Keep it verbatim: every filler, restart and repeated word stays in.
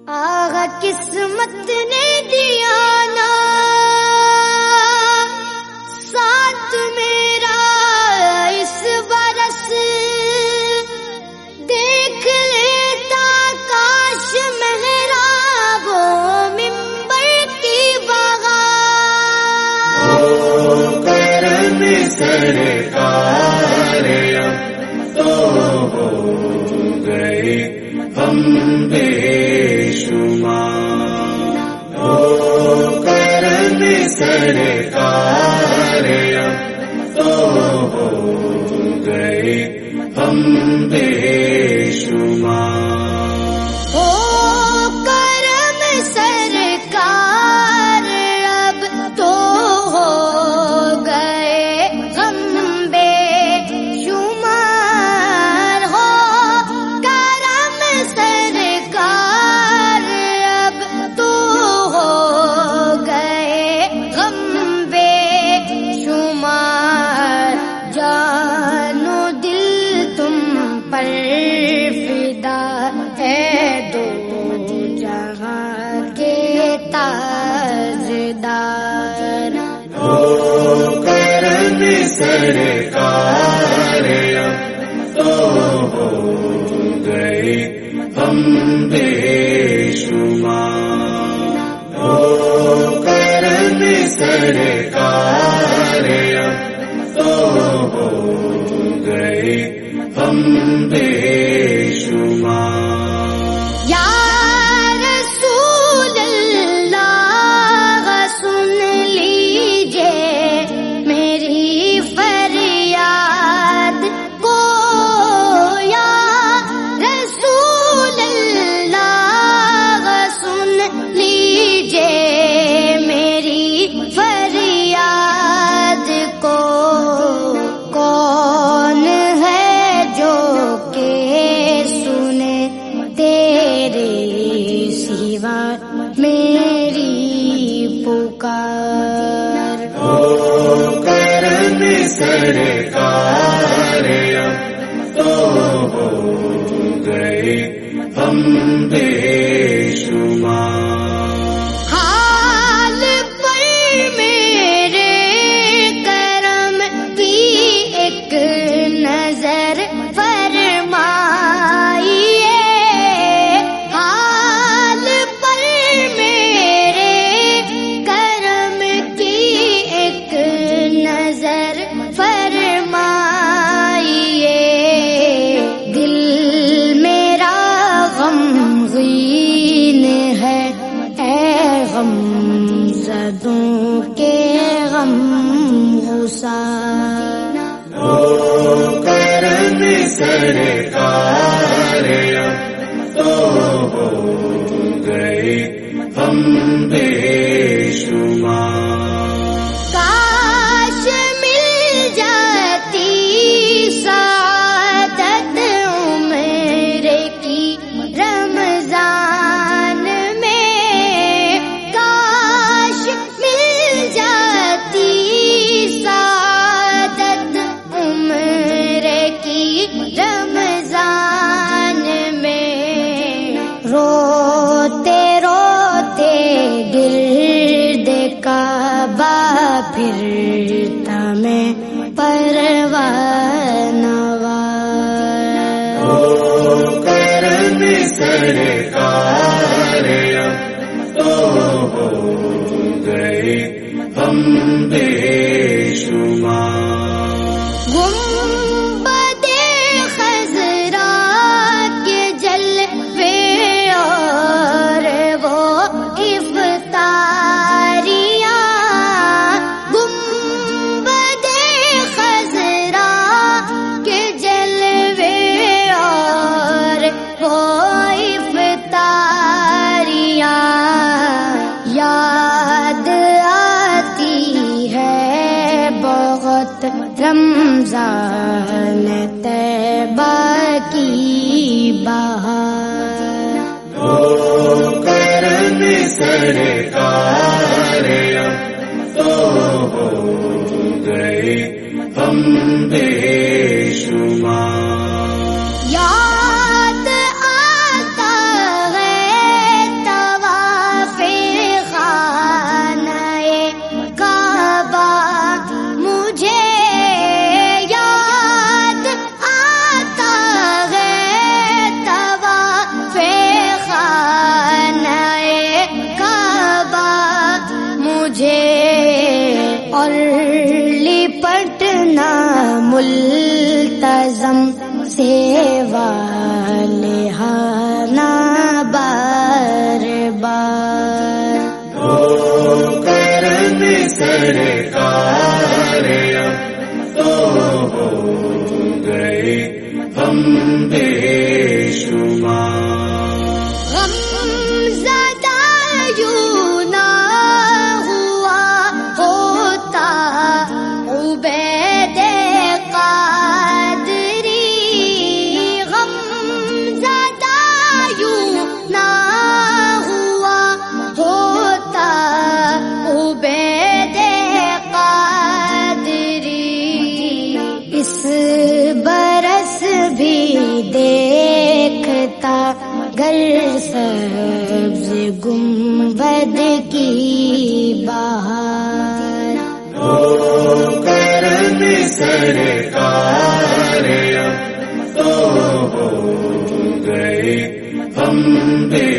آغا قسمت نے دیا نا ساتھ میرا اس برس، دیکھ لیتا کاش محراب و منبر کی بغار۔ کرم سرکار تو ہو گئے ہم بے شمار، او کرم سرکار تو ہو گئے ہم بے شمار۔ او کرم سرکار اب تو ہو گئے غم بے شمار، ہو کرم سرکار اب تو ہو گئے غم بے شمار۔ جان و دل تم پر فدا ہے دو جہاں کے تاجدار۔ او کرم سرکار تو ہو گئے ہم بے شمار، او کرم سرکار تو ہو گئے ہم بے شمار۔ یا رسول اللہ سن لیجئے میری فریاد کو، یا رسول اللہ سن لیجئے میری فریاد کو۔ کون ہے جو کہ سنے تیرے سوا میری پکار۔ او کرم سرکار تو ہو گئے ہم بے شمار۔ حال پر میرے کرم کی ایک نظر فرمائیے، حال پر میرے کرم کی ایک نظر فرمائیے۔ دل میرا غمگین ہے اے غم زدوں کے غم گسار۔ او کرم سرکار تو ہو گئے ہم بے شمار۔ کاش مل جاتی سعادت عمر کی رمضان میں، کاش مل جاتی سعادت عمر کی رمضان میں۔ روتے روتے گرد کعبہ پھرتا میں پروانہ وار۔ او کرم سرکار تو ہو گئے ہم بے شمار۔ گنبد خضرا کے جلوے اور وہ افطاریاں، گنبد خضرا کے جلوے اور وہ افطاریاں، یاد آتی ہے بہت رمضان طیبہ کی بہار۔ او کرم سرکار تو ہو گئے ہم بے شمار۔ یاد آتا ہے عزم سے والہانہ بار بار ہو کرم سرکار تو ہو گئے ہم بے شمار غم زدہ یوں نہ ہوا ہوتا عبید قادری، غم زدہ یوں نہ ہوا ہوتا عبید قادری، اس برس بھی دیکھتا گر سبز گنبد کی بہار، ہو کرم سرکار تو ہو گئے ہم بے